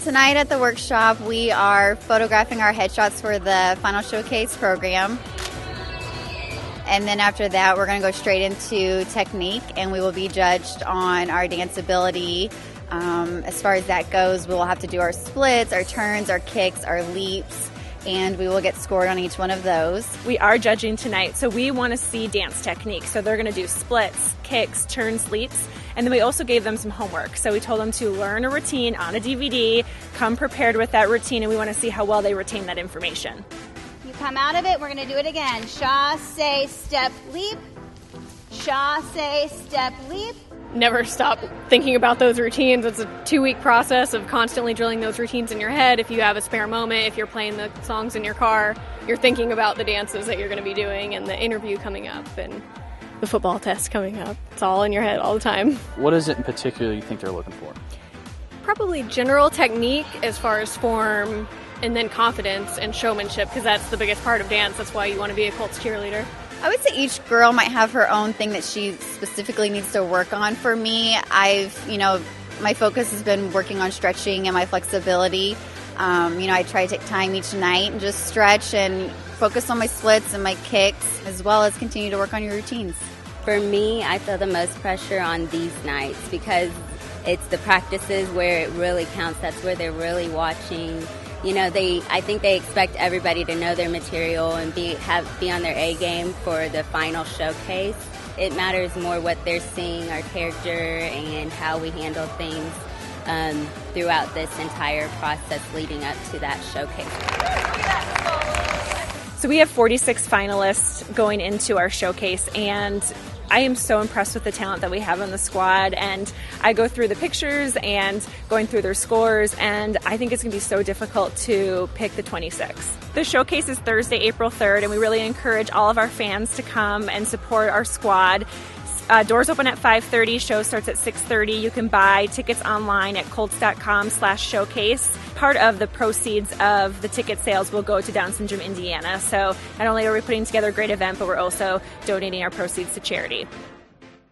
tonight at the workshop, we are photographing our headshots for the Final Showcase program. And then after that, we're going to go straight into technique, and we will be judged on our dance ability. As far as that goes, we will have to do our splits, our turns, our kicks, our leaps, and we will get scored on each one of those. We are judging tonight, so we want to see dance technique. So they're going to do splits, kicks, turns, leaps, and then we also gave them some homework. So we told them to learn a routine on a DVD, come prepared with that routine, and we want to see how well they retain that information. You come out of it, we're going to do it again. Chasse, step, leap. Chasse, step, leap. Never stop thinking about those routines. It's a 2-week process of constantly drilling those routines in your head. If you have a spare moment, if you're playing the songs in your car, you're thinking about the dances that you're going to be doing and the interview coming up and the football test coming up. It's all in your head all the time. What is it in particular you think they're looking for? Probably general technique as far as form, and then confidence and showmanship, because that's the biggest part of dance. That's why you want to be a Colts cheerleader. I would say each girl might have her own thing that she specifically needs to work on. For me, my focus has been working on stretching and my flexibility. I try to take time each night and just stretch and focus on my splits and my kicks, as well as continue to work on your routines. For me, I feel the most pressure on these nights because it's the practices where it really counts. That's where they're really watching. I think they expect everybody to know their material and be on their A game for the final showcase. It matters more what they're seeing, our character, and how we handle things throughout this entire process leading up to that showcase. So we have 46 finalists going into our showcase, and I am so impressed with the talent that we have on the squad, and I go through the pictures and going through their scores, and I think it's going to be so difficult to pick the 26. The showcase is Thursday, April 3rd, and we really encourage all of our fans to come and support our squad. Doors open at 5:30, show starts at 6:30. You can buy tickets online at colts.com/showcase. Part of the proceeds of the ticket sales will go to Down Syndrome Indiana. So not only are we putting together a great event, but we're also donating our proceeds to charity.